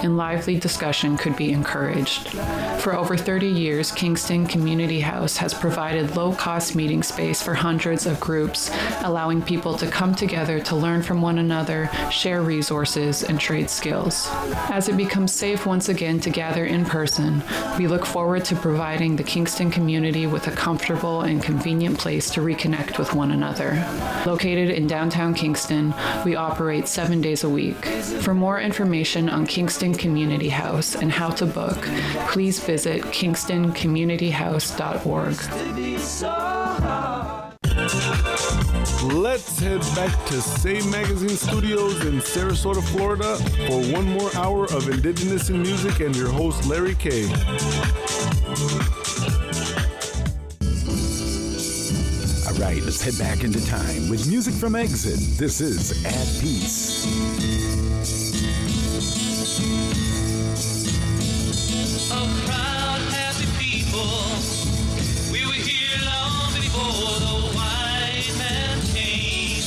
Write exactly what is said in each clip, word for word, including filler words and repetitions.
and lively discussion could be encouraged. For over thirty years, Kingston Community House has provided low-cost meeting space for hundreds of groups, allowing people to come together to learn from one another, share resources, and trade skills. As it becomes safe once again to gather in person, we look forward to providing the Kingston community with a comfortable and convenient place to reconnect with one another. Located in downtown Kingston, we operate seven days a week. For more information on Kingston Community House and how to book, please visit kingston community house dot org. Let's head back to Say Magazine Studios in Sarasota, Florida for one more hour of Indigenous in Music and your host, Larry Kay. All right, let's head back into time with music from Exit. This is At Peace. A proud, happy people. We were here long before the white man came.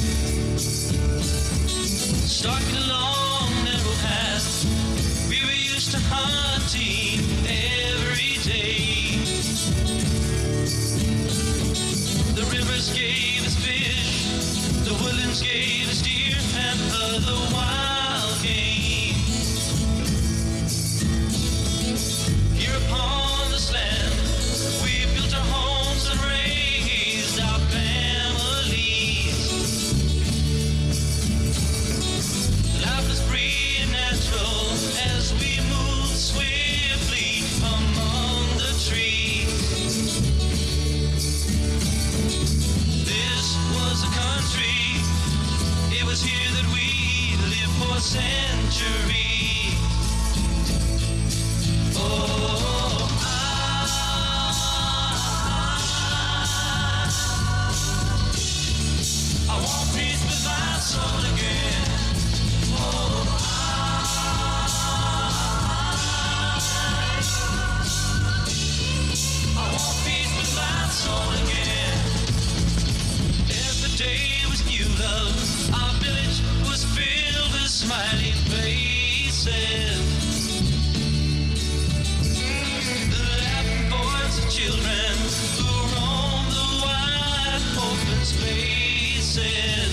Stalking along narrow paths, we were used to hunting every day. The rivers gave us fish, the woodlands gave us deer and other wild game. Here upon this land, we built our homes and raised our families. Life was free and natural as we moved swiftly among the trees. This was a country, it was here that we lived for centuries. Oh, I, I want peace with my soul again. Oh, I, I want peace with my soul again. Every day was new love, our village was filled with smiling faces. Laughing boys and children who roam the wide open spaces.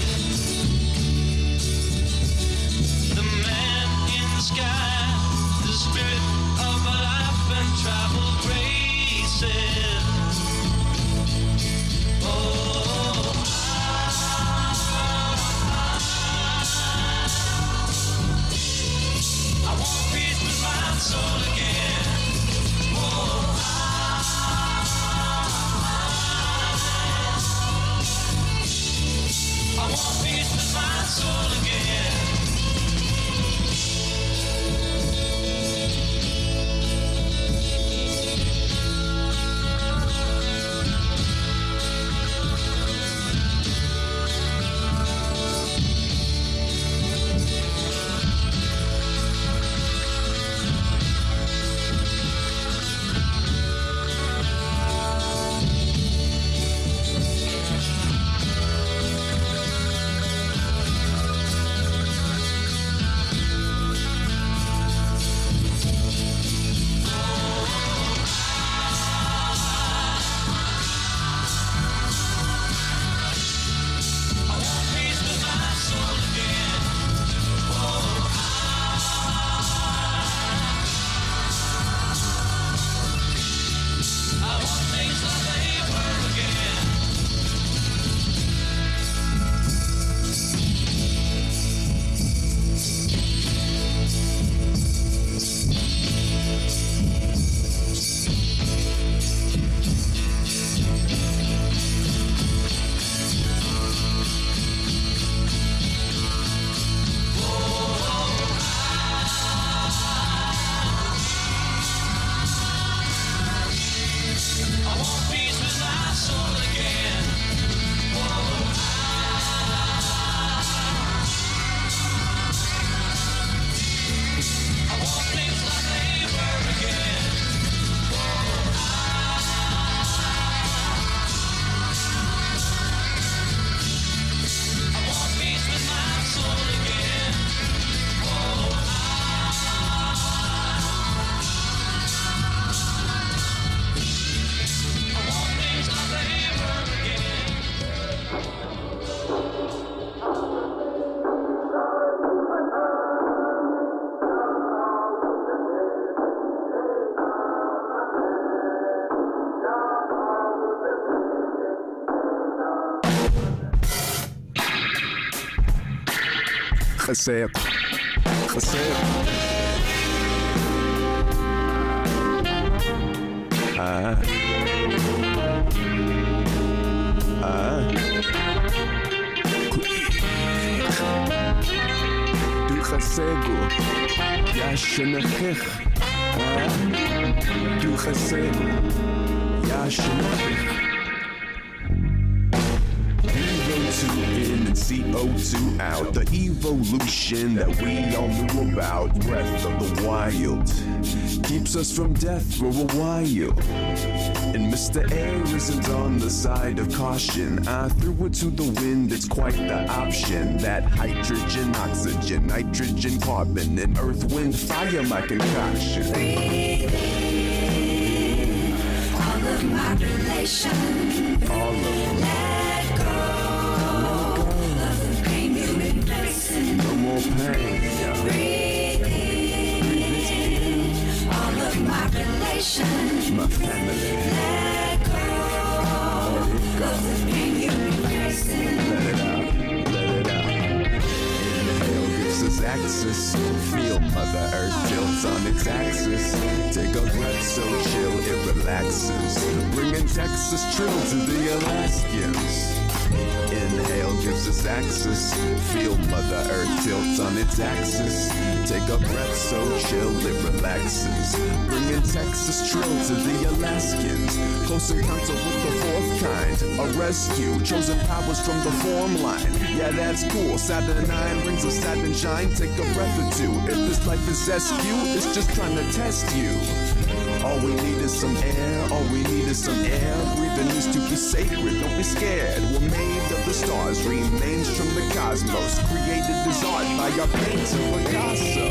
The man in the sky, the spirit of a life and travel graces. Oh, I want peace with my soul again. Oh, I want peace with my soul again. Chesed. Chesed. Ah. Ah. Du chesegu. Yashenechich. Ah. Du chesegu. Yashenechich. Two in and C O two out. The evolution that we all knew about. Breath of the wild keeps us from death for a while. And Mister Air isn't on the side of caution. I threw it to the wind, it's quite the option. That hydrogen, oxygen, nitrogen, carbon, and earth, wind, fire, my concoction. Breathe in all of my relation. All of them. Let go. No more pain, yeah. Breathe in all of my relations. My family. Let go, Let it go. of the pain you've been facing. Let it out, let it out. Inhale gives us access. Feel Mother Earth tilts on its axis. Take a breath so chill it relaxes. Bringing Texas trill to the Alaskans. Inhale gives us access. Feel Mother Earth tilts on its axis. Take a breath so chill it relaxes. Bringing Texas trill to the Alaskans. Close encounter with the fourth kind. A rescue. Chosen powers from the form line. Yeah, that's cool. Saturn nine rings of satin shine. Take a breath or two. If this life is askew, it's just trying to test you. All we need is some air, all we need is some air. Breathing is to be sacred, don't be scared. We're made of the stars, remains from the cosmos. Created as art by our painter Picasso.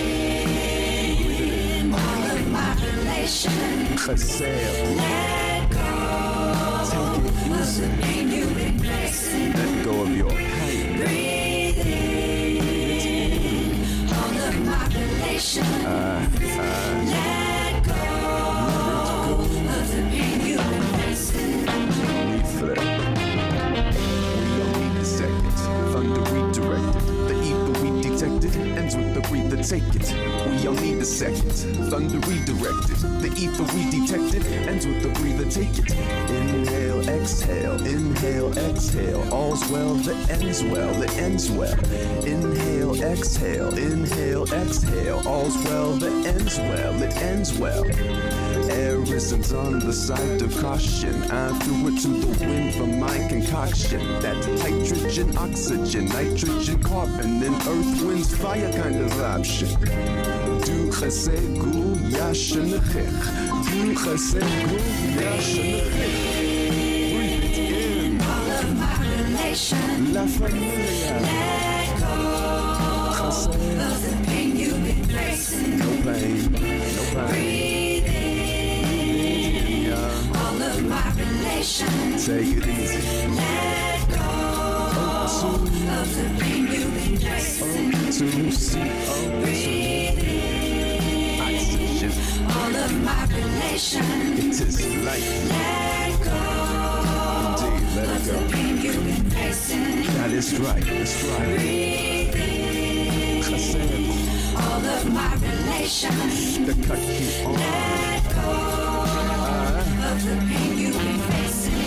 All of my relations. Chesed. Let go Take it of the easy. pain you've been facing. Let go of your pain. Breathe in all of my relations. Uh, uh, Let go of the pain you've been facing. reflect. We all need a second. Thunder redirected. The ether we detected ends with the breather. Take it. We all need a second. Thunder redirected. The ether we detected ends with the breather. Take it. Inhale, exhale. Inhale, exhale. All's well that ends well. It ends well. Inhale, exhale. Inhale, exhale. All's well that ends well. It ends well. Air isn't on the side of caution. I threw it to the wind from my concoction. That hydrogen, oxygen, nitrogen, carbon, and earth, winds, fire kind of option. Du chesegu yashenechech. Du chesegu yashenechech. Breathe it in. All of my relations. La familia. Let go Chesed. of the pain you've been facing. No pain. No pain. Breathe in Yeah. all of my relations. Take it easy. Let go of the pain you've been facing. To see. Breathe in Oxygen. all of my relations. It is life. Let go Indeed, let of it the go. pain you've been facing. That is right. That's right. Breathe in Chesed. all of my relations. The cut you on. Let go of the pain you've been facing.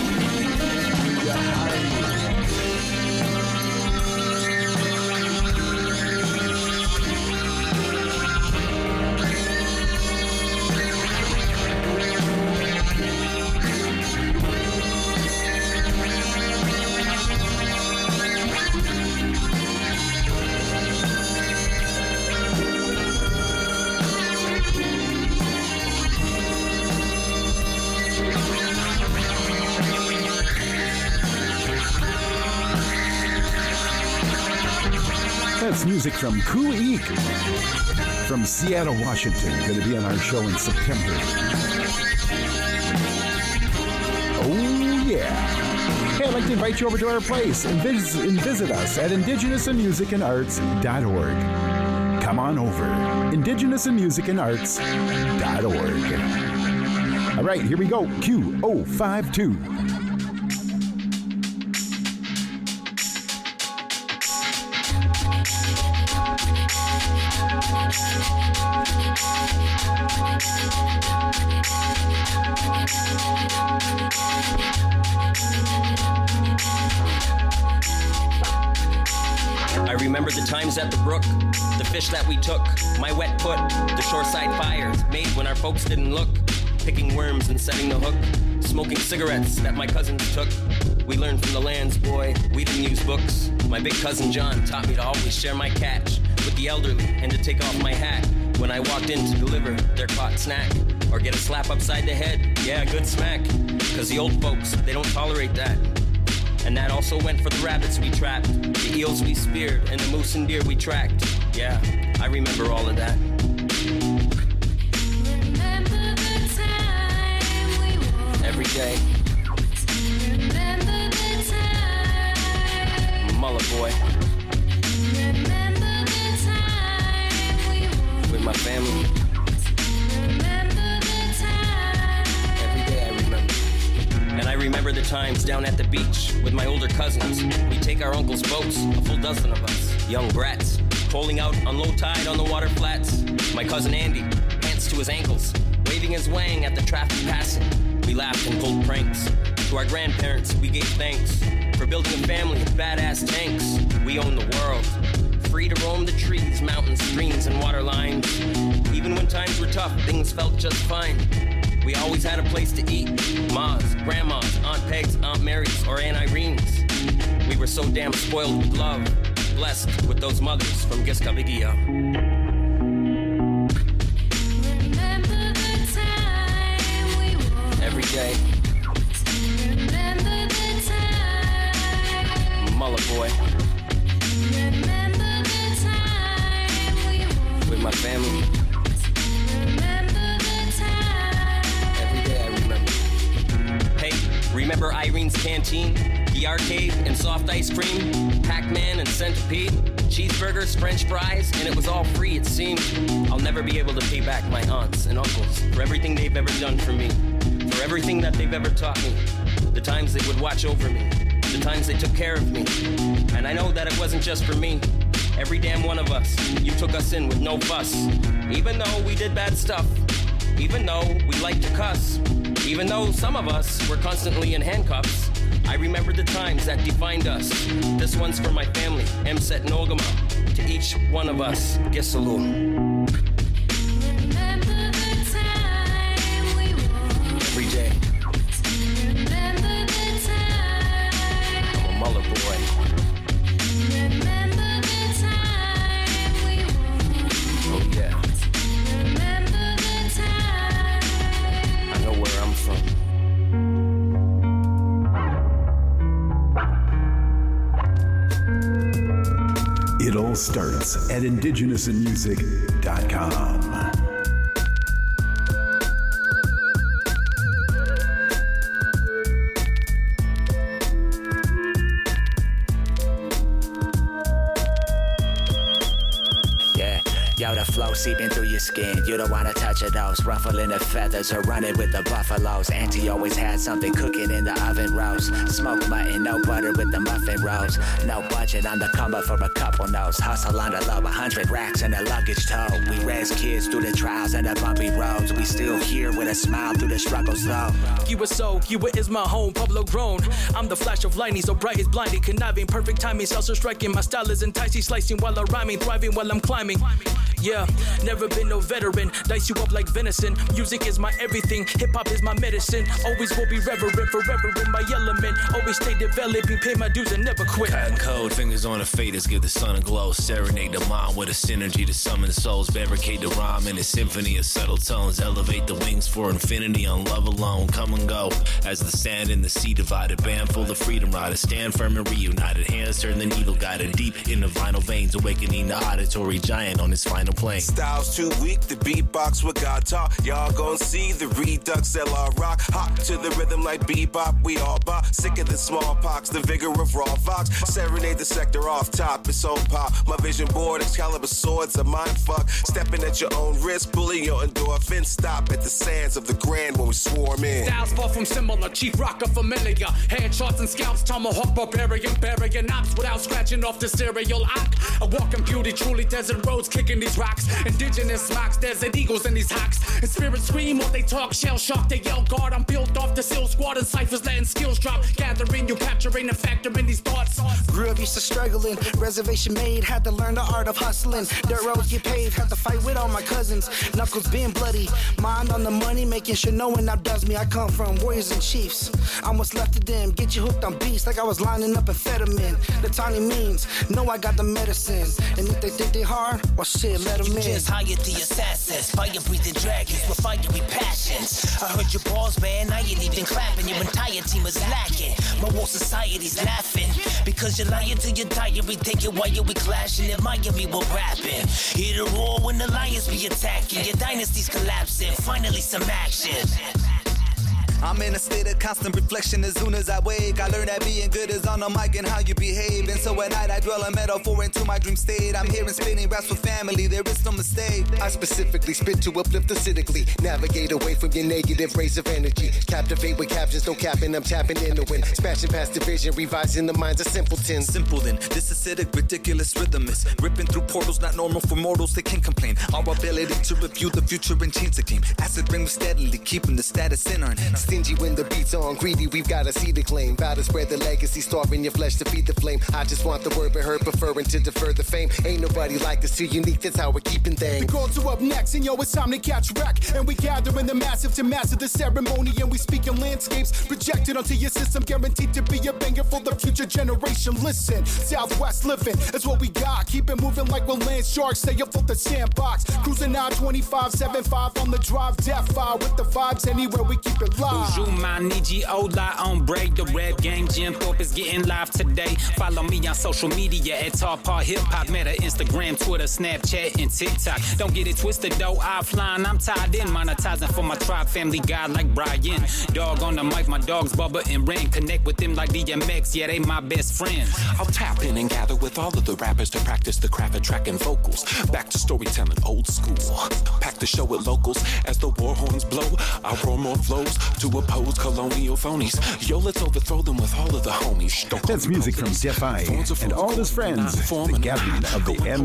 That's music from Koo Eek from Seattle, Washington. Going to be on our show in September. Oh, yeah. Hey, I'd like to invite you over to our place and visit, and visit us at indigenous and music and arts dot org. Come on over. indigenous and music and arts dot org. All right, here we go. Q zero five two. I remember the times at the brook, the fish that we took, my wet foot, the shoreside fires made when our folks didn't look, picking worms and setting the hook, smoking cigarettes that my cousins took. We learned from the lands, boy, we didn't use books. My big cousin John taught me to always share my catch with the elderly and to take off my hat when I walked in to deliver their caught snack or get a slap upside the head, yeah, a good smack, cause the old folks, they don't tolerate that. And that also went for the rabbits we trapped, the eels we speared, and the moose and deer we tracked. Yeah, I remember all of that. Remember the time we walked. Every day. Remember the time. Mullah boy. Remember the time we walked. With my family. Remember the time. Every day I remember. And I remember the times down at the beach with my older cousins. We take our uncle's boats, a full dozen of us, young brats, poling out on low tide on the water flats. My cousin Andy, pants to his ankles, waving his wang at the traffic passing. We laughed and pulled pranks. To our grandparents, we gave thanks for building a family of badass tanks. We own the world, free to roam the trees, mountains, streams, and water lines. Even when times were tough, things felt just fine. We always had a place to eat. Ma's, Grandma's, Aunt Peg's, Aunt Mary's, or Aunt Irene's. We were so damn spoiled with love, blessed with those mothers from Giscaviguia. Remember the time we walked. Every day, Remember the time. Mullah boy, Remember the time we walked. with my family. Remember the time. Every day I remember. Hey, remember Irene's Canteen? The arcade and soft ice cream? Pac-Man and Centipede? Cheeseburgers, French fries, and it was all free, it seemed. I'll never be able to pay back my aunts and uncles for everything they've ever done for me, for everything that they've ever taught me, the times they would watch over me, the times they took care of me. And I know that it wasn't just for me. Every damn one of us, you took us in with no fuss. Even though we did bad stuff, even though we liked to cuss, even though some of us were constantly in handcuffs, I remember the times that defined us. This one's for my family, Mset Nogama. To each one of us, Gisalu. Remember the time we walked. Every day, Remember the time. I'm a Mullah boy. Remember the time we walked. Oh yeah, Remember the time. I know where I'm from. It all starts at indigenous in music dot com. Yo, the flow seeping through your skin. You don't wanna touch it, those ruffling the feathers or running with the buffaloes. Auntie always had something cooking in the oven roast. Smoked mutton, no butter with the muffin rolls. No budget on the come up for a couple no's. Hustle on the low, a hundred racks in the luggage tow. We raised kids through the trials and the bumpy roads. We still here with a smile through the struggles though. You were so, you were is my home, Pablo grown. I'm the flash of lightning, so bright is blinding, conniving, perfect timing, salsa striking. My style is enticing, slicing while I'm rhyming, thriving while I'm climbing. Yeah, never been no veteran, dice you up like venison. Music is my everything, hip-hop is my medicine. Always will be reverent, forever in my element. Always stay developing, pay my dues and never quit. Cotton cold, fingers on the faders, give the sun a glow. Serenade the mind with a synergy to summon souls. Barricade the rhyme in a symphony of subtle tones. Elevate the wings for infinity on love alone. Come and go, as the sand and the sea divided. Band full of freedom riders, stand firm and reunited. Hands turn the needle, guided deep in the vinyl veins. Awakening the auditory giant on his final plane. Styles too weak, the beatbox what God taught. Y'all gon' see the redux L R rock. Hot to the rhythm like bebop, we all bop. Sick of the smallpox, the vigor of raw vox. Serenade the sector off top, it's on pop. My vision board, Excalibur swords, a mind fuck. Stepping at your own risk, pulling your endorphins. Stop at the sands of the grand when we swarm in. Styles far from similar, chief rocker familiar. Headshots and scalps, tomahawk barbarian. Burying ops without scratching off the serial ock. A walking beauty, truly desert roads, kicking these rocks. Indigenous mocks, desert eagles in these hawks. And spirits scream while they talk, shell shock, they yell guard. I'm built off the seal squad and ciphers letting skills drop. Gathering, you capturing and factoring these thoughts. Grew up used to struggling, reservation made, had to learn the art of hustling. Dirt roads get paved, had to fight with all my cousins. Knuckles being bloody, mind on the money, making sure no one outdoes me. I come from warriors and chiefs. I what's left of them, get you hooked on beats like I was lining up amphetamine. The tiny means, know I got the medicine. And if they think they hard, well shit, let them in. Just hired the assassins, fire-breathing dragons with fiery passions. I heard your balls, man, now you ain't even clapping. Your entire team is lacking. My whole society's laughing because you're lying to your diary, thinking why you we clashing. In Miami, we're rapping. Hear the roar when the lions be attacking. Your dynasty's collapsing. Finally, some action. I'm in a state of constant reflection as soon as I wake. I learn that being good is on the mic and how you behave. And so at night I dwell a metaphor into my dream state. I'm hearing spinning raps with family, there is no mistake. I specifically spit to uplift acidically. Navigate away from your negative rays of energy. Captivate with captions, no capping, I'm tapping in the wind. Smashing past division, revising the minds of simpletons. Simple then, this acidic, ridiculous rhythm is ripping through portals, not normal for mortals, they can't complain. Our ability to review the future and change the game. Acid ring steadily, keeping the status in our name. Stingy when the beats on, greedy, we've got a seed to claim. Bout to spread the legacy, starving your flesh to feed the flame. I just want the word but heard, preferring to defer the fame. Ain't nobody like us, too unique, that's how we're keeping things. The girls are up next, and yo, it's time to catch wreck. And we gather in the massive to master the ceremony. And we speak in landscapes projected onto your system, guaranteed to be a banger for the future generation. Listen, Southwest living is what we got. Keep it moving like we're land sharks, stay up for the sandbox. Cruising nine twenty-five, seven five on the drive, death fire with the vibes anywhere we keep it live. My Niji Ola on break the rap game. Jim Thorpe is getting live today. Follow me on social media at Tarpar Hip Hop, Meta, Instagram, Twitter, Snapchat, and TikTok. Don't get it twisted though, offline I'm tied in, monetizing for my tribe, family guy like Brian. Dog on the mic, my dogs Bubba and Ren. Connect with them like D M X, yeah they my best friends. I'll tap in and gather with all of the rappers to practice the craft of track and vocals. Back to storytelling, old school. Pack the show with locals as the war horns blow. I roar more flows to oppose colonial phonies. Yo, let's overthrow them with all of the homies. Don't That's music from Defy and all his friends, the gathering of the M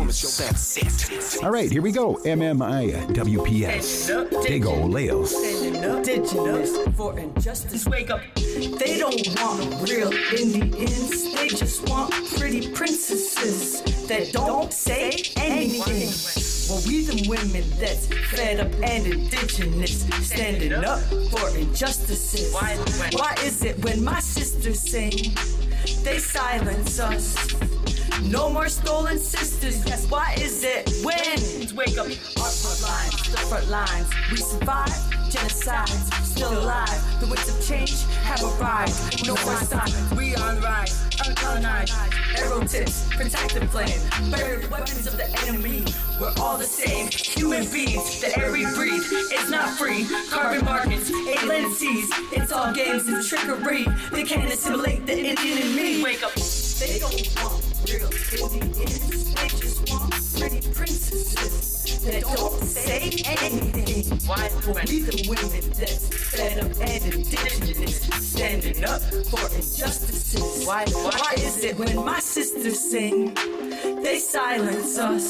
Cs. All right, here we go. M M I W P S. Digo Leos. Indigenous for injustice. Wake up. They don't want real Indians. They just want pretty princesses that don't say anything. Well, we the women that's fed up and indigenous, standing up for injustices. Why, Why is it when my sisters sing, they silence us? No more stolen sisters. Yes, why is it when? Wake up, our front lines, the front lines. We survive genocides, still alive. The winds of change have arrived. No more sign. We on rise, uncolonized. Arrow tips, protective flame. Buried weapons of the enemy. We're all the same. Human beings, the air we breathe. It's not free. Carbon markets, alien seas. It's all games and trickery. They can't assimilate the Indian in me. Wake up. They don't want real Indians. They just want pretty princesses that don't say anything. Why? We the women that's fed up and indigenous, standing up for injustices. Why? Why is it when my sisters sing, they silence us?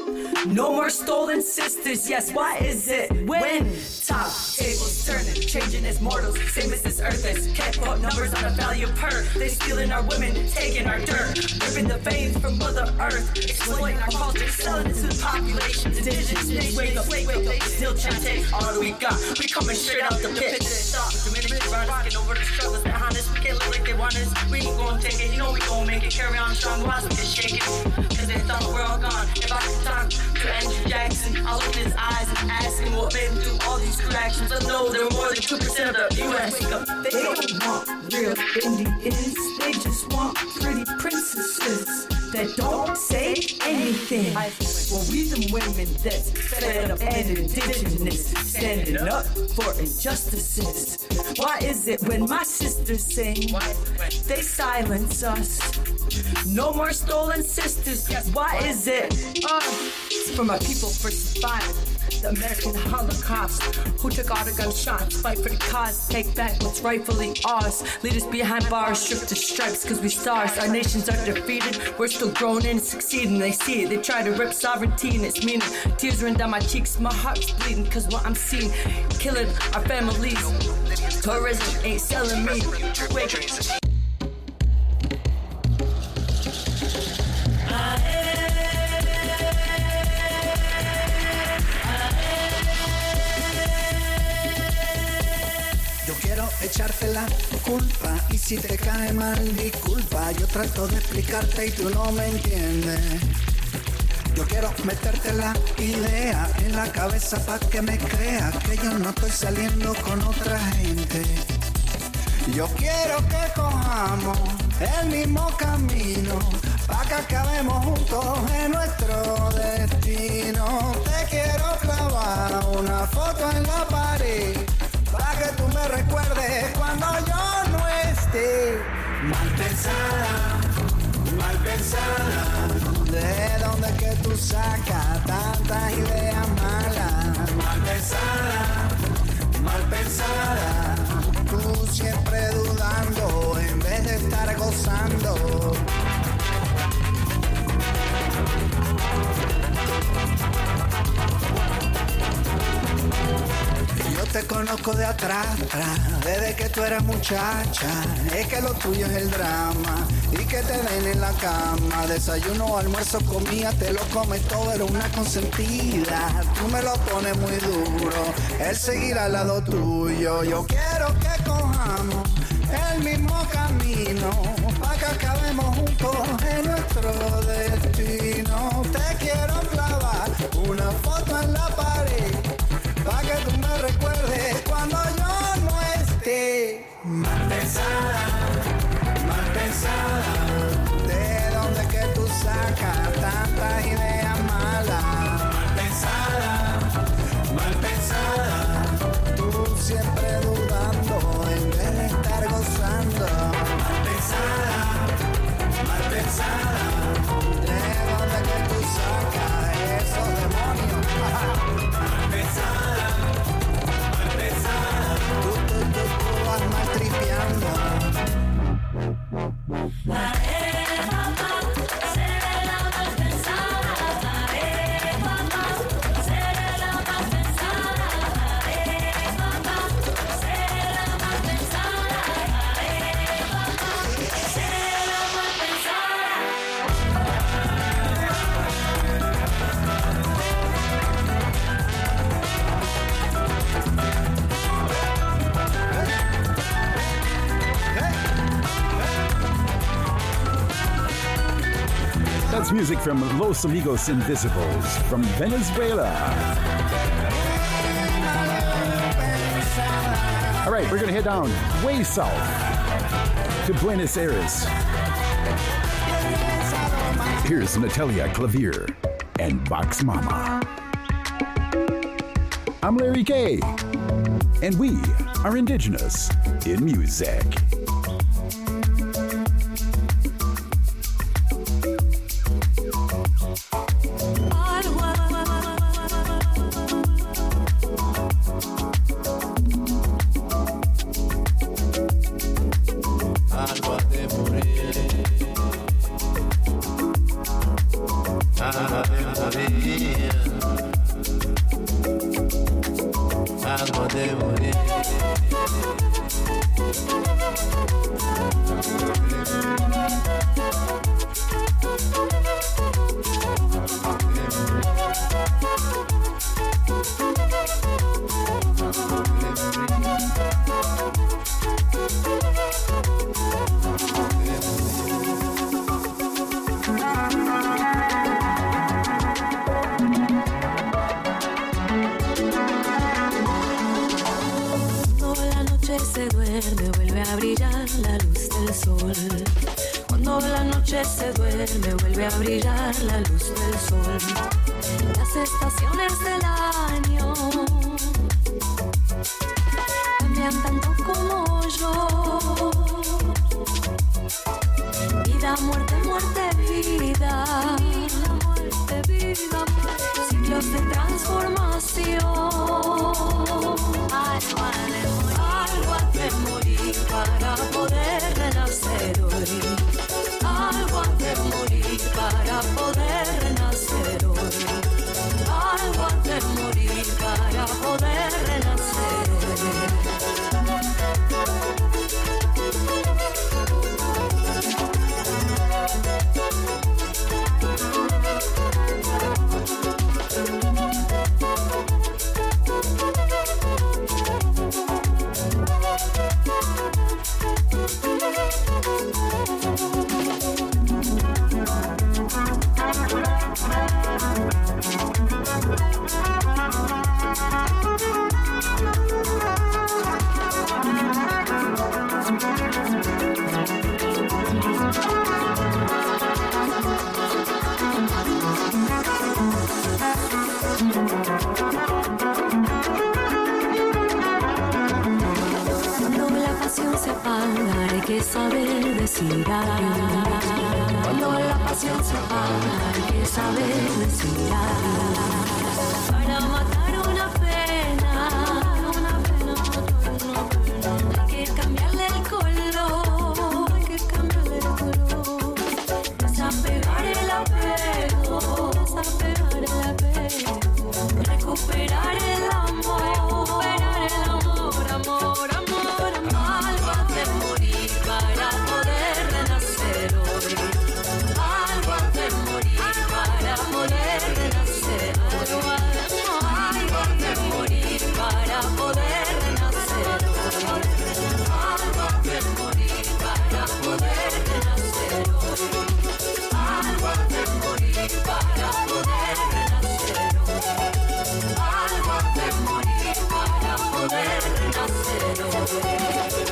No more stolen sisters, yes, why is it when top tables turning, changing as mortals, same as this earth is, can't put numbers on the value per, they stealing our women, taking our dirt, ripping the veins from Mother Earth, exploiting our culture, selling it to the population, indigenous nations, wake up, wake up, they still trying to take all that we got, we coming straight out the pit, stop, diminish, run us, get over the struggles behind us, we can't live like they want us, we ain't gonna take it, you know we gonna make it, carry on strong, whilst we just shake it, cause they thought we're all gone, if I could talk to Andrew Jackson, I'll look in his eyes and ask him what made him do all these good actions. I know they're more than two percent of the U S They don't want real Indians, they just want pretty princesses that don't say anything. Well, we the women that's fed up and indigenous, standing up for injustices. Why is it when my sisters sing, they silence us? No more stolen sisters. Why is it? Uh, It's for my people first survived the American Holocaust, who took all the gunshots, fight for the cause, take back what's rightfully ours. Lead us behind bars, stripped to stripes, cause we stars. Our nations are defeated, we're still growing and succeeding. They see it, they try to rip sovereignty and its meaning. Tears run down my cheeks, my heart's bleeding, cause what I'm seeing, killing our families. Tourism ain't selling me. Wait. Echarte la culpa y si te cae mal disculpa. Yo trato de explicarte y tú no me entiendes. Yo quiero meterte la idea en la cabeza pa' que me creas que yo no estoy saliendo con otra gente. Yo quiero que cojamos el mismo camino pa' que acabemos juntos en nuestro destino. Te quiero clavar una foto en la pared para que tú me recuerdes cuando yo no esté. Mal pensada, mal pensada. ¿De dónde es que tú sacas tantas ideas malas? Mal pensada, mal pensada. Tú siempre dudando en vez de estar gozando. Yo te conozco de atrás, atrás, desde que tú eras muchacha. Es que lo tuyo es el drama y que te den en la cama. Desayuno, almuerzo, comida, te lo comes todo, eres una consentida. Tú me lo pones muy duro, el seguir al lado tuyo. Yo quiero que cojamos el mismo camino para que acabemos juntos en nuestro destino. Te quiero clavar una foto en la pared pa' que tú me recuerdes cuando yo no esté. Mal pensada, mal pensada. ¿De dónde que tú sacas tantas ideas malas? Mal pensada, mal pensada. Tú siempre dudando en vez de estar gozando. Mal pensada, mal pensada. ¿De dónde que tú sacas esos demonios? Mal pensada. That's music from Los Amigos Invisibles from Venezuela. All right, we're going to head down way south to Buenos Aires. Here's Natalia Clavier and Vox Mama. I'm Larry Kay, and we are indigenous in music. Vida, muerte, muerte, vida. Vida, muerte, vida, muerte. ciclos de transformación. Algo ha de morir, algo ha de morir para poder renacer hoy. Algo ha de morir para poder renacer hoy. Algo ha de morir para poder renacer. Hay que saber decir adiós. Cuando la pasión se apaga, hay que saber decir adiós. Para matar una pena, una pena, una pena, hay que cambiarle el color, hay que cambiarle el color. Desapegar el apego, desapegar el apego, recuperar el amor, recuperar el amor, amor, amor, amor. Algo ha de morir para poder renacer hoy. Algo ha de morir para poder renacer hoy. Algo ha de morir para poder renacer hoy. Algo ha de morir para poder renacer hoy. Algo ha de morir para poder renacer hoy. Algo ha de morir para poder renacer hoy.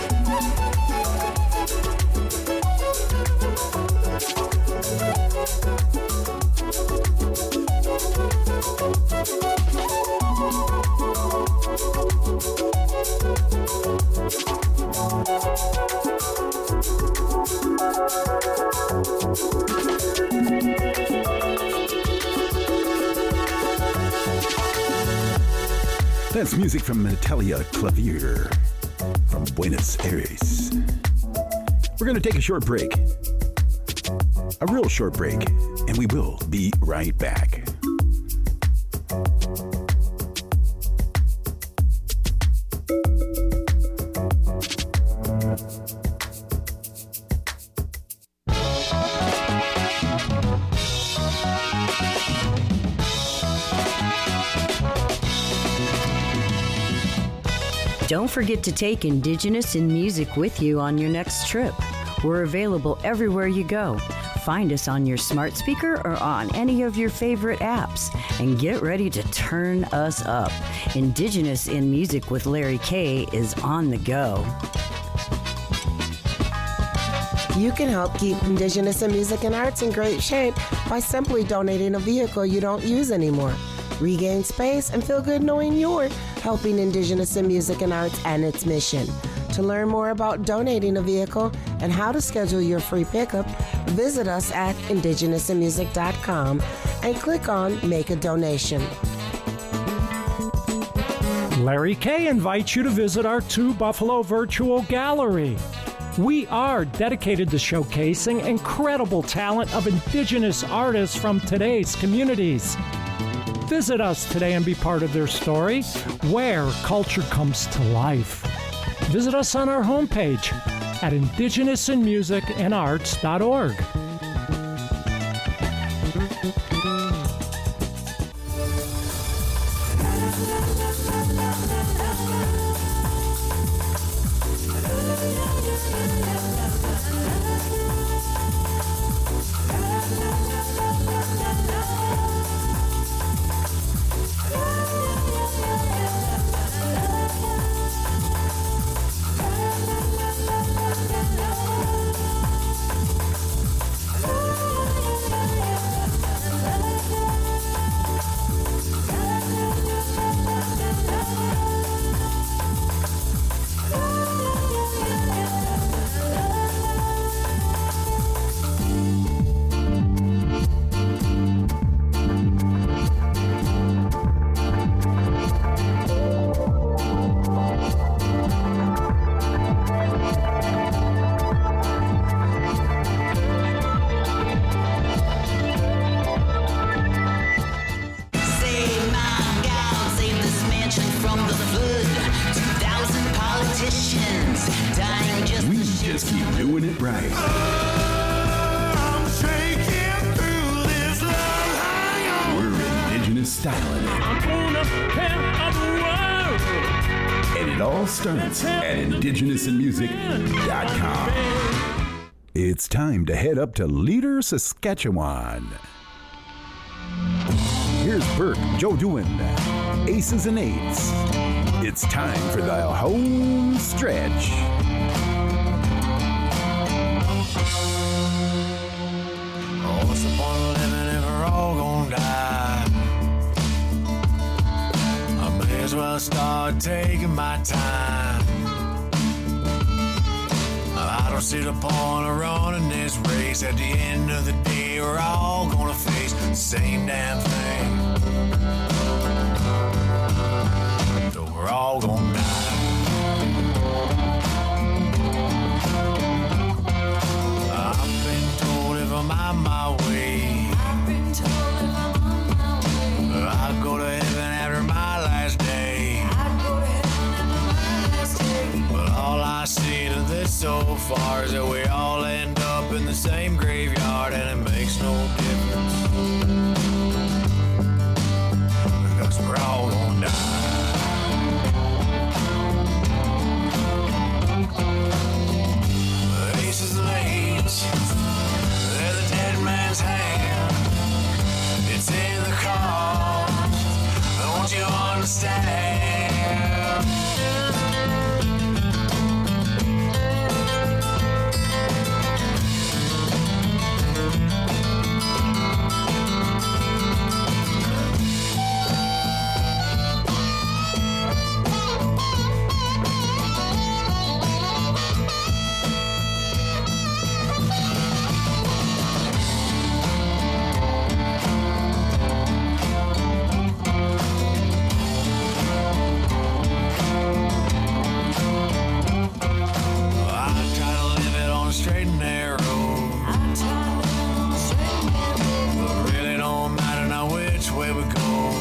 That's music from Natalia Clavier from Buenos Aires. We're going to take a short break. A real short break, and we will be right back. Don't forget to take Indigenous in Music with you on your next trip. We're available everywhere you go. Find us on your smart speaker or on any of your favorite apps. And get ready to turn us up. Indigenous in Music with Larry K is on the go. You can help keep Indigenous in Music and Arts in great shape by simply donating a vehicle you don't use anymore. Regain space and feel good knowing you're helping Indigenous in Music and Arts and its mission. To learn more about donating a vehicle and how to schedule your free pickup, visit us at indigenous in music dot com and click on Make a Donation. Larry K invites you to visit our Two Buffalo Virtual Gallery. We are dedicated to showcasing incredible talent of Indigenous artists from today's communities. Visit us today and be part of their story, where culture comes to life. Visit us on our homepage at indigenous in music and arts dot org. doing it right. I'm shaking through this love hang on. We're indigenous styling it. I'm gonna tell the world. And it all starts at indigenous in music dot com. It's time to head up to Leader, Saskatchewan. Here's Burke, Joe Doohan, Aces and Eights. It's time for the home stretch. Oh, what's the point of living if we're all gonna die? I may as well start taking my time. I don't see the point of running this race. At the end of the day, we're all gonna face the same damn thing. So we're all gonna die. I've been told if I'm on my way, I've been told if I'm on my way, I'll go to heaven after my last day. I'd go to heaven after my last day. But all I see to this so far is that we all end up in the same graveyard, and it makes no difference, because we're all gonna die. The aces and eights, they're the dead man's hand. It's in the cards, don't you understand? Straight and narrow, but really don't matter now which way we go.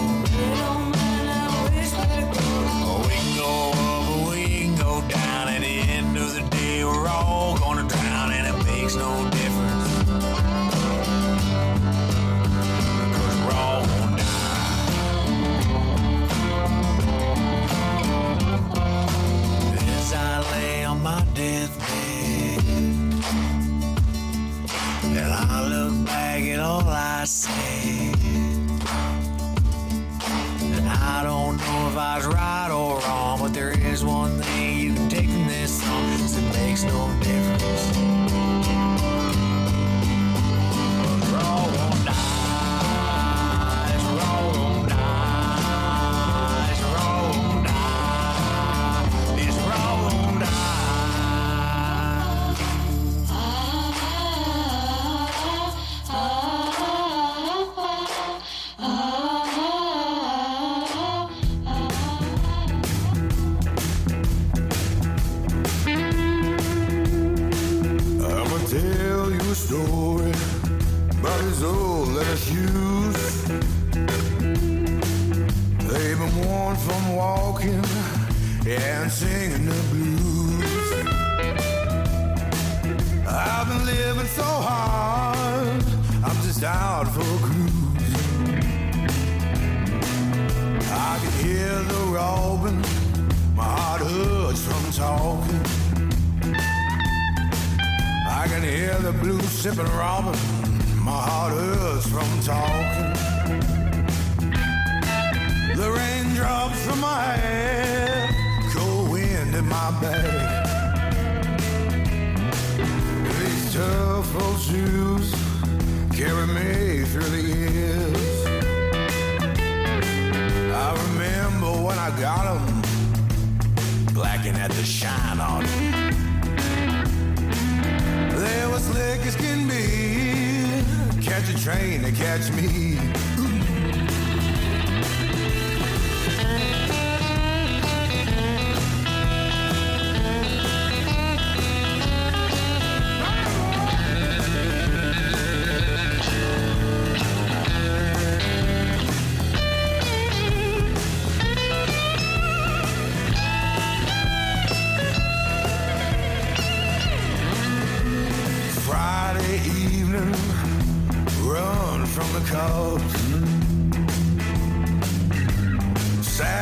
We can go up or we can go down. At the end of the day, we're all gonna drown, and it makes no difference, because we're all gonna die. As I lay on my deathbed, and I look back at all I said, and I don't know if I was right or wrong, but there is one thing you can take from this song, is it makes no difference. We're all gonna die, we're all gonna die, we're all gonna die, we're all gonna die. Tell you a story about his old leather shoes. They've been worn from walking and singing the blues. I've been living so hard, I'm just out for a cruise. I can hear the robin, my heart hurts from talking. I can hear the blues sipping robin, my heart hurts from talking. The raindrops from my hair, cold wind in my back. These tough old shoes carry me through the years. I remember when I got them, black and had the shine on them. They were slick as can be, catch a train to catch me.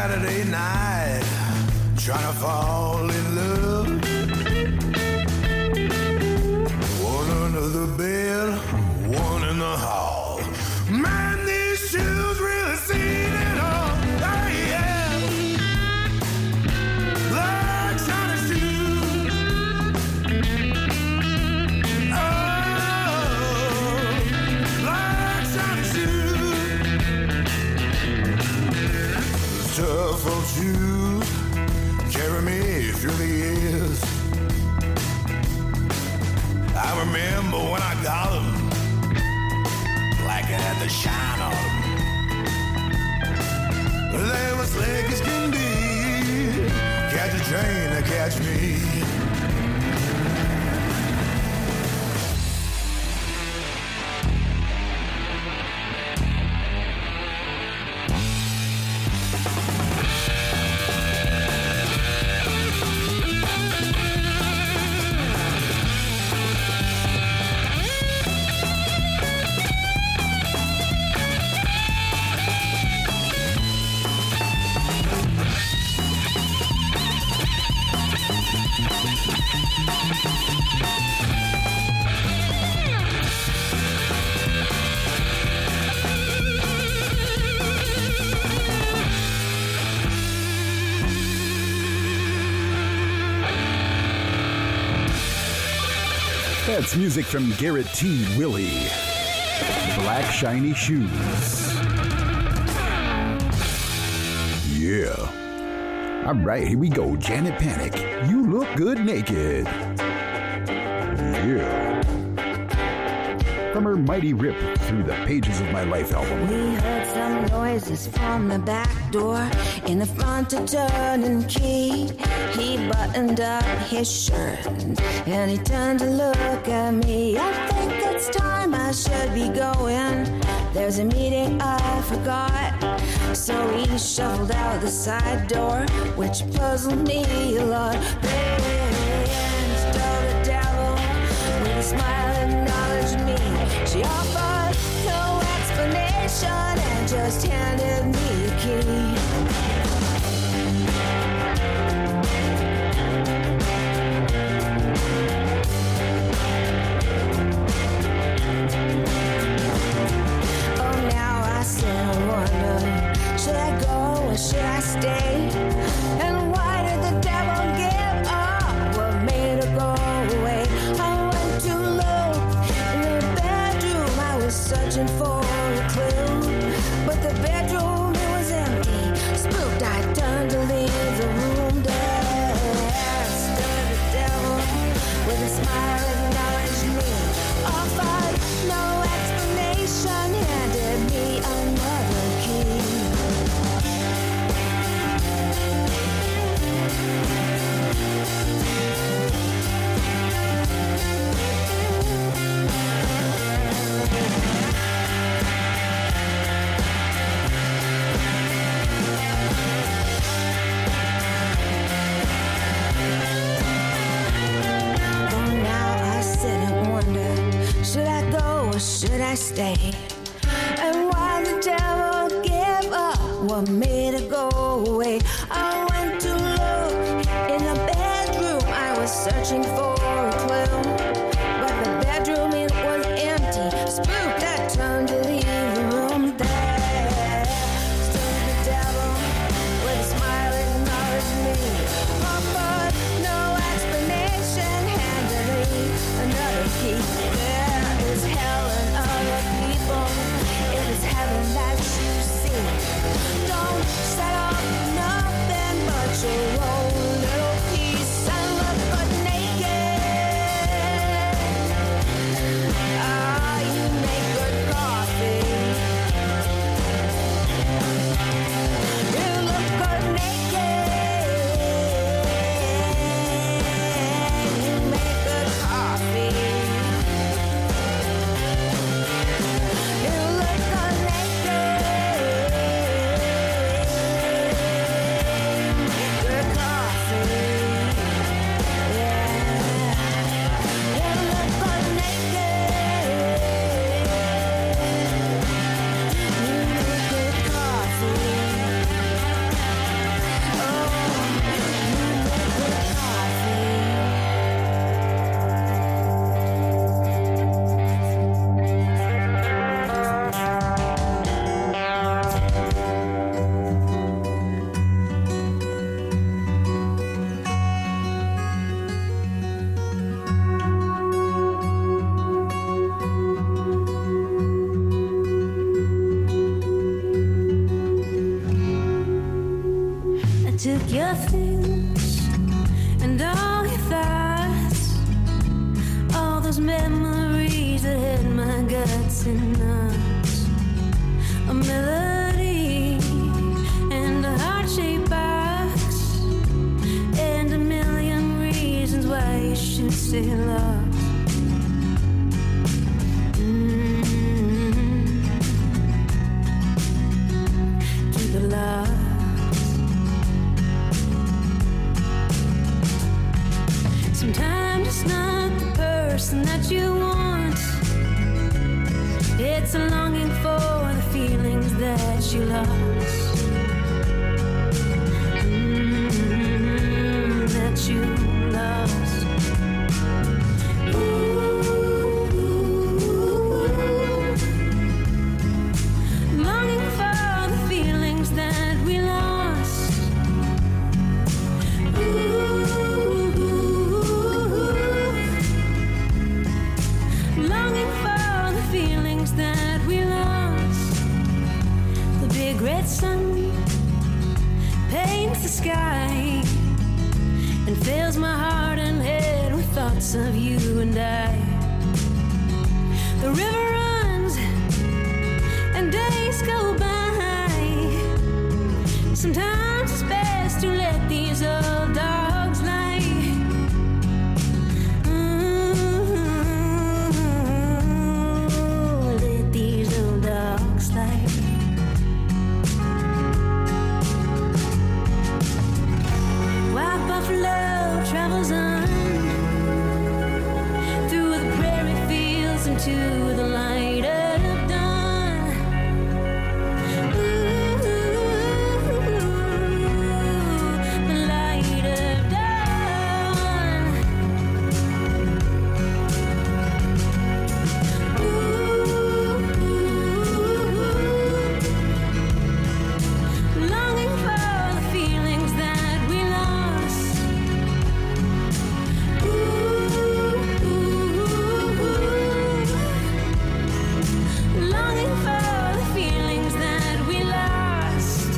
Saturday night, trying to fall in love. One under the bed, one in the hall. Man, these shoes really seen it all. Oh yeah, like shiny shoes. Oh, like shiny shoes. Tough old shoes carry me through the years. I remember when I got them, like it had the shine on them. They were slick as can be. Catch a train to catch me. That's music from Garrett T. Willie. Black Shiny Shoes. Yeah. All right, here we go. Janet Panic. You look good naked. Yeah. From her mighty rip through the pages of my life album. We heard some noises from the back door. In the front a turning key. He buttoned up his shirt and he turned to look at me. I think it's time I should be going. There's a meeting I forgot. So he shuffled out the side door, which puzzled me a lot. Then stole the devil with a smile acknowledged me. She offered no explanation and just handed me a key. Should I go or should I stay? And why did the devil give up? What made her go away? I went too low in the bedroom. I was searching for a clue, but the bedroom, it was empty. Spooked, I turned to leave the room. There stood the devil with a smile acknowledged me. Offered no explanation, handed me another key. Should I go or should I stay? And why the devil give up? What made it go away? I went to look in the bedroom. I was searching for a clue, but the bedroom, it was empty. Spooked, I turned to leave the room. There stood the devil with a smile acknowledged me. Offered no explanation, handed me another key. Hell and other people, it is heaven that you see. Don't settle for nothing but your own little piece and look good naked. took your things and all your thoughts, all those memories that had my guts in knots. A melody and a heart-shaped box, and a million reasons why you should stay lost. Mm-hmm. Keep it lost. Sometimes it's not the person that you want, it's a longing for the feelings that you lost. Mm-hmm, that you lost. Ooh, longing for the feelings that we lost. Ooh, longing for the feelings that we lost. The big red sun paints the sky and fills my heart and head with thoughts of you and I. The river runs and days go by. Sometimes it's best to let these old dogs lie. Mm-hmm. Let these old dogs lie. White buffalo travels on through the prairie fields into the light of dawn. Ooh, the light of dawn. Ooh, longing for the feelings that we lost. Longing for the feelings that we lost.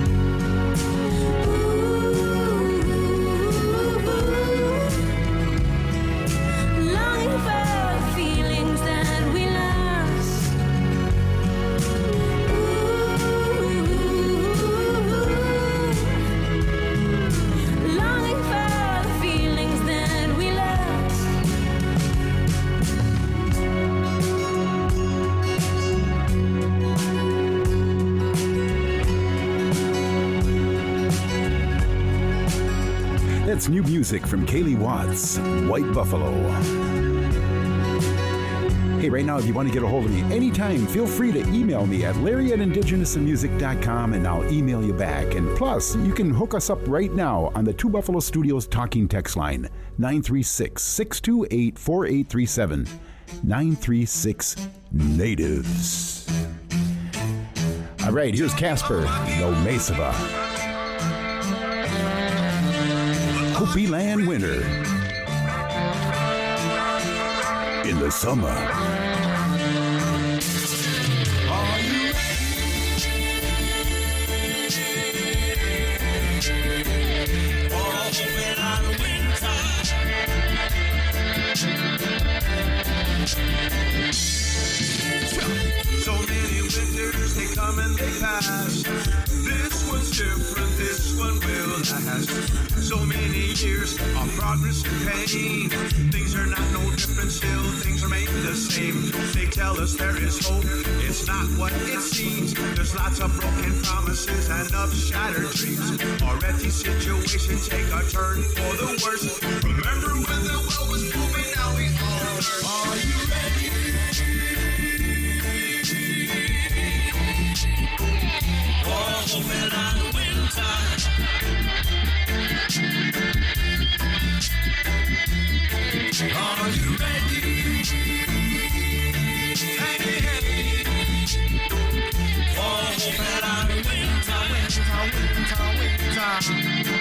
Longing for the feelings that we lost. Longing for the feelings that we lost. That's new music from Kaylee Watts, White Buffalo. Hey, right now, if you want to get a hold of me anytime, feel free to email me at larry at indigenous and music dot com, and I'll email you back. And plus, you can hook us up right now on the Two Buffalo Studios talking text line, nine three six, six two eight, four eight three seven, nine three six Natives. All right, here's Casper, No Mesava. Hopi Land winter. In the summer. Are you ready? For Hopi Land winter. So many winters, they come and they pass. This one's different, this one will last. So many years of progress and pain. Things are not no different, still things remain the same. They tell us there is hope, it's not what it seems. There's lots of broken promises and of shattered dreams. Already situations take a turn for the worse. Remember when the world was moving, now we all learn. Are you ready? For Hopi Land winter. Are you ready? Hey, hey. For Hopi Land winter, winter, winter, winter.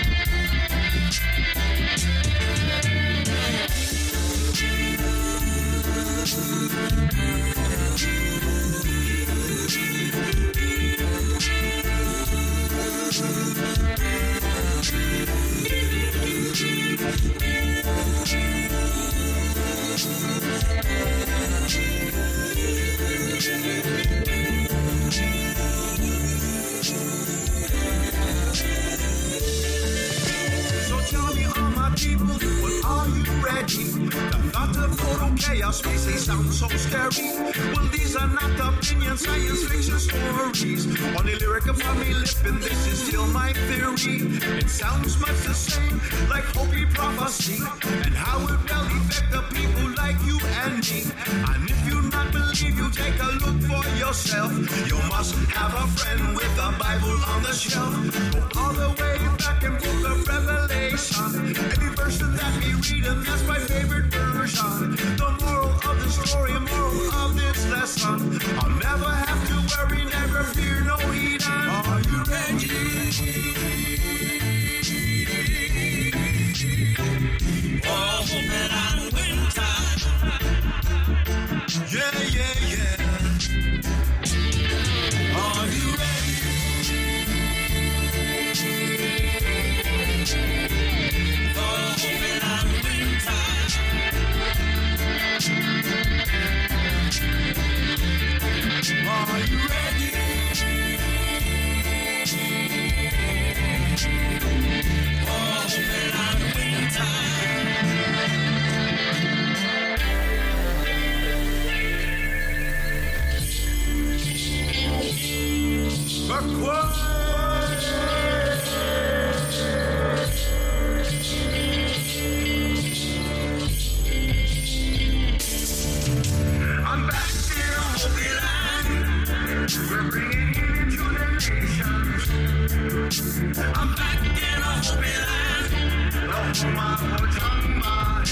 Chaos may say sound so scary. Well, these are not opinion, science fiction stories. On the lyric of my lip, and this is still my theory. It sounds much the same, like holy prophecy, and how it will affect the people like you and me. And if you not believe, you take a look for yourself. You must have a friend with a Bible on the shelf. Go all the way back in book of Revelation. Every version that we read, and that's my favorite version. The moral of the story, moral of this lesson. I'll never have to worry, never fear no heat. Are you ready? Oh, open and winter. Yeah, yeah, yeah. Are you ready? Oh, open and winter. Are you ready? Oh, open and winter. Pourquoi? I'm back in a holy land. We're bringing healing to the nations. I'm back in a holy land. No more Potamba.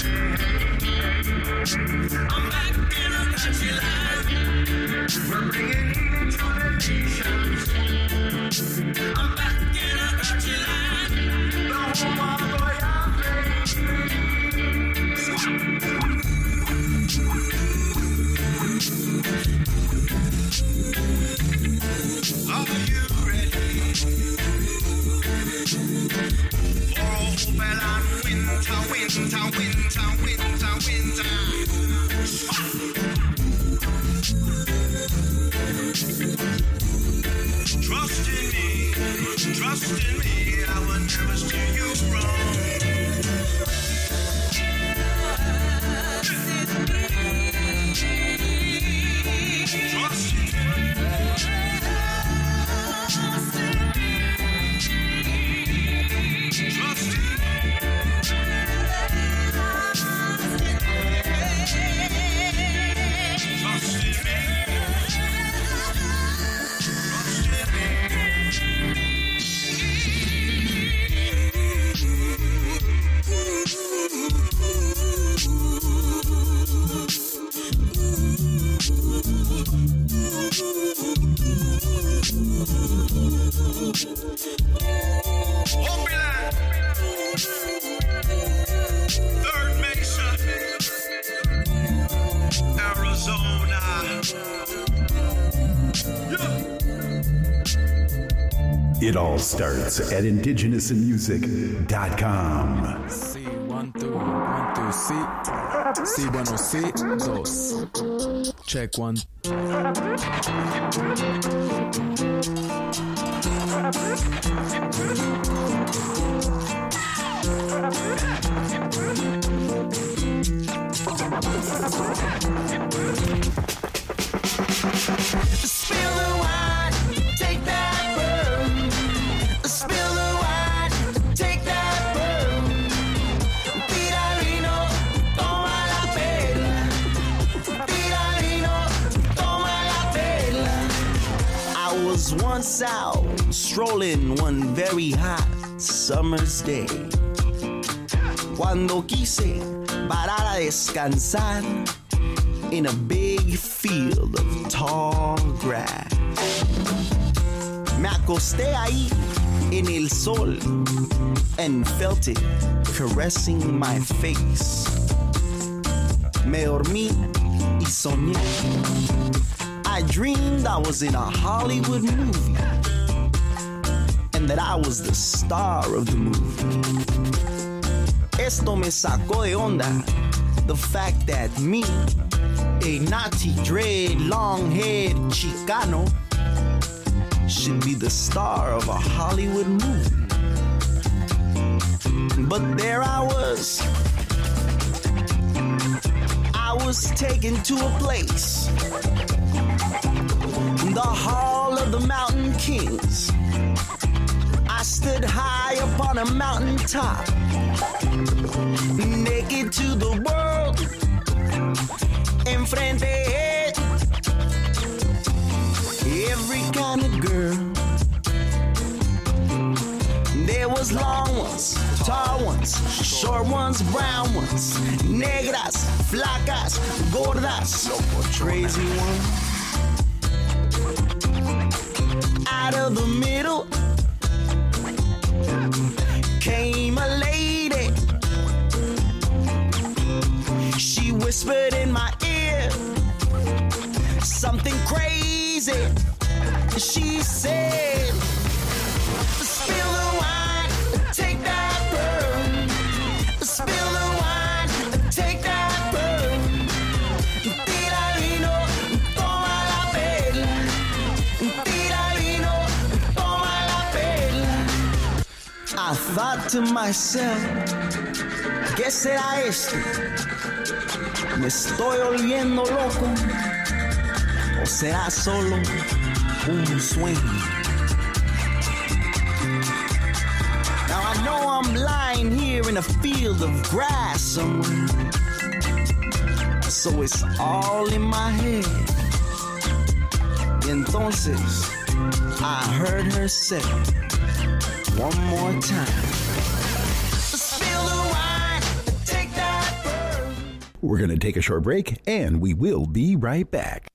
I'm back in a country land. We're bringing healing to the nations. I'm back in a country land. No more Goyave. Are you ready for a hope and winter, winter, winter, winter, winter? Trust in me, trust in me, I will never steer you wrong. Trust in me. Trust in me. Third Mesa, Arizona. It all starts at indigenous music dot com. Sí, one, two, one, two, sí. Sí, bueno, sí, dos. Check one. Spill the wine, take that burn. Spill the wine, take that burn. Tira vino, toma la vela. Tira vino, toma la vela. I was once out strolling one very hot summer's day, cuando quise parar a descansar in a big field of tall grass. Me acosté ahí en el sol and felt it caressing my face. Me dormí y soñé. I dreamed I was in a Hollywood movie. and that I was the star of the movie. Esto me sacó de onda, the fact that me, a naughty, dread, long-haired Chicano, should be the star of a Hollywood movie. But there I was. I was taken to a place, the Hall of the Mountain Kings. I stood high up on a mountain top, naked to the world, enfrente every kind of girl. There was long ones, tall ones, short ones, brown ones, negras, flacas, gordas, crazy ones. Out of the middle came a lady. She whispered in my ear something crazy. She said, spill the wine, take that pearl. Spill the wine, take that pearl. Tira vino, toma la perla. Tira vino, toma la perla. I thought to myself, ¿qué será esto? ¿Me estoy oliendo loco? ¿O será solo un sueño? Now I know I'm lying here in a field of grass somewhere, so it's all in my head. Entonces I heard her say one more time, spill the wine, take that bird. We're going to take a short break, and we will be right back.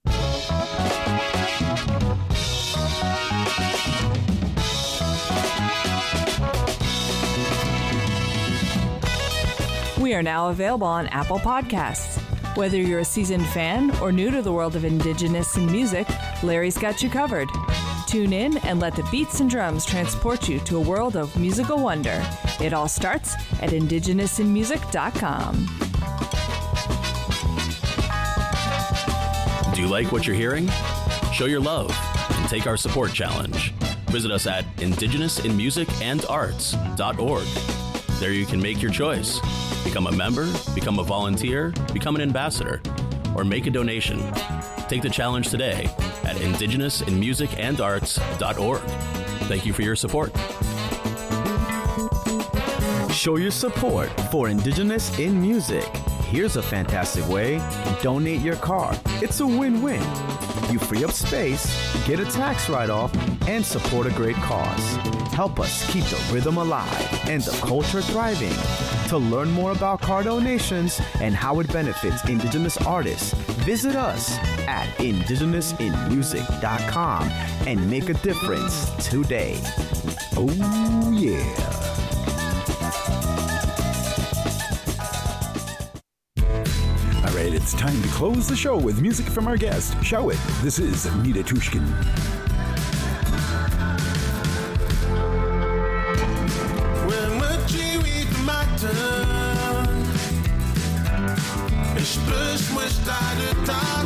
We are now available on Apple Podcasts. Whether you're a seasoned fan or new to the world of Indigenous in music, Larry's got you covered. Tune in and let the beats and drums transport you to a world of musical wonder. It all starts at indigenous in music dot com. Do you like what you're hearing? Show your love and take our support challenge. Visit us at indigenous in music and arts dot org. There you can make your choice. Become a member, become a volunteer, become an ambassador, or make a donation. Take the challenge today at indigenous in music and arts dot org. Thank you for your support. Show your support for Indigenous in Music. Here's a fantastic way. Donate your car. It's a win-win. You free up space, get a tax write-off, and support a great cause. Help us keep the rhythm alive and the culture thriving. To learn more about car donations and how it benefits Indigenous artists, visit us at indigenous in music dot com and make a difference today. Oh, yeah. All right, it's time to close the show with music from our guest, Show It. This is Nita Tushkin. Ich spürs mich deine Tag.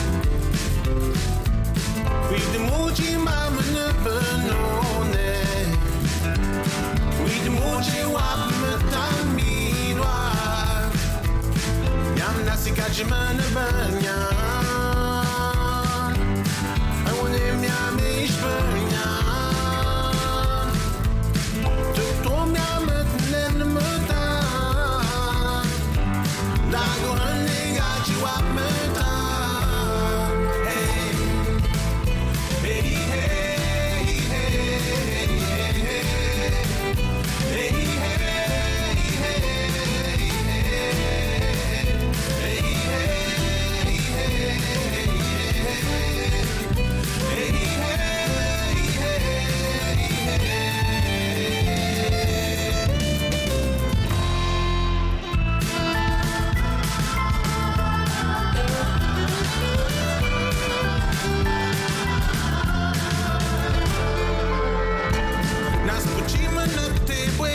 Wie die Muji Mama ne benone. Wie die Muji wap mit an midwar. Yam nasi kachimane banyan. I want him yam ish banyan. Tutum yam mit nen mutan. Dago honey got you up mutan. Hey, hey, hey, hey, hey, hey, hey, hey, hey, hey.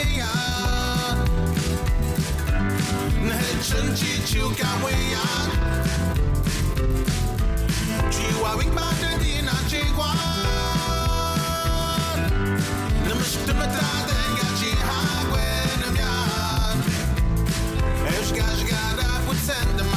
ya na chân chi chiu ka we ya chi wa wing ba de di na chi wa na msh de mata de ga chi ha we na ya es ga ga da put send ma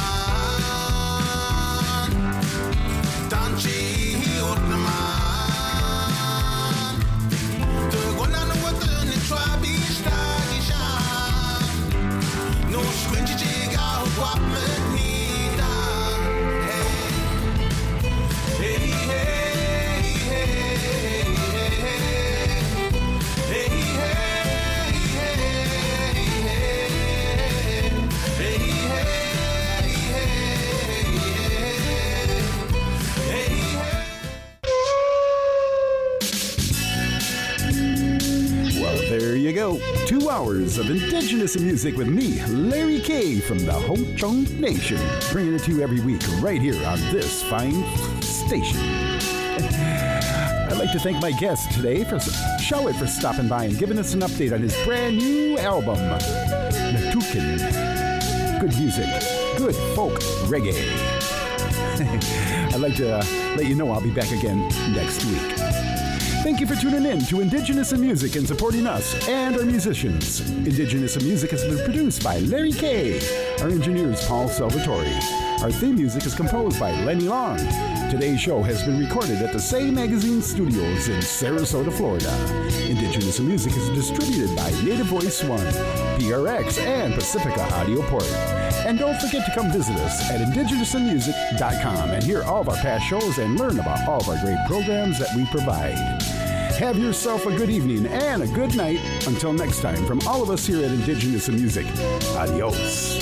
There you go. Two hours of indigenous music with me, Larry K. from the Ho-Chunk Nation. Bringing it to you every week right here on this fine station. I'd like to thank my guest today, for Showit, for stopping by and giving us an update on his brand new album, Natukin. Good music, good folk reggae. I'd like to uh, let you know I'll be back again next week. Thank you for tuning in to Indigenous in Music and supporting us and our musicians. Indigenous in Music has been produced by Larry K. Our engineer is Paul Salvatore. Our theme music is composed by Lenny Long. Today's show has been recorded at the Say Magazine Studios in Sarasota, Florida. Indigenous in Music is distributed by Native Voice One, P R X, and Pacifica Audio Port. And don't forget to come visit us at indigenous in music dot com and hear all of our past shows and learn about all of our great programs that we provide. Have yourself a good evening and a good night. Until next time, from all of us here at Indigenous in Music, adios.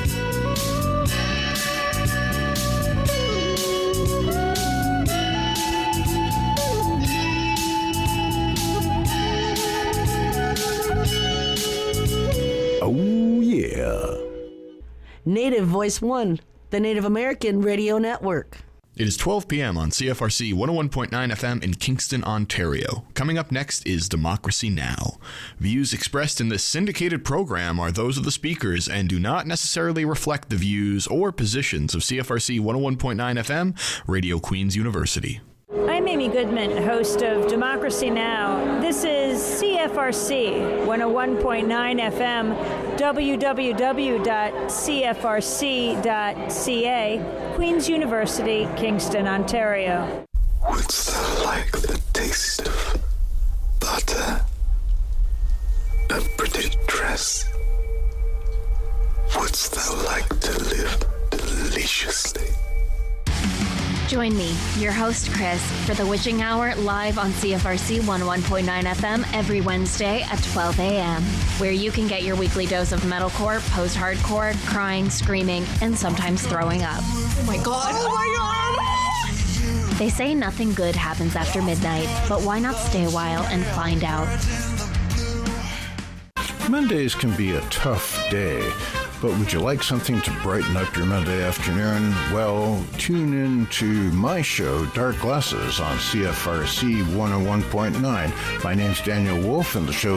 Oh, yeah. Native Voice One, the Native American Radio Network. It is twelve p.m. on C F R C one oh one point nine F M in Kingston, Ontario. Coming up next is Democracy Now! Views expressed in this syndicated program are those of the speakers and do not necessarily reflect the views or positions of C F R C one oh one point nine F M, Radio Queen's University. I'm Amy Goodman, host of Democracy Now! This is C F R C one oh one point nine F M, w w w dot c f r c dot c a, Queen's University, Kingston, Ontario. What's that like the taste of butter? A pretty dress? What's that like to live deliciously? Join me, your host Chris, for the Witching Hour live on C F R C one oh one point nine F M every Wednesday at twelve a.m., where you can get your weekly dose of metalcore, post-hardcore, crying, screaming, and sometimes throwing up. Oh my god! Oh my god! They say nothing good happens after midnight, but why not stay a while and find out? Mondays can be a tough day. But would you like something to brighten up your Monday afternoon? Well, tune in to my show, Dark Glasses, on C F R C one oh one point nine. My name's Daniel Wolf, and the show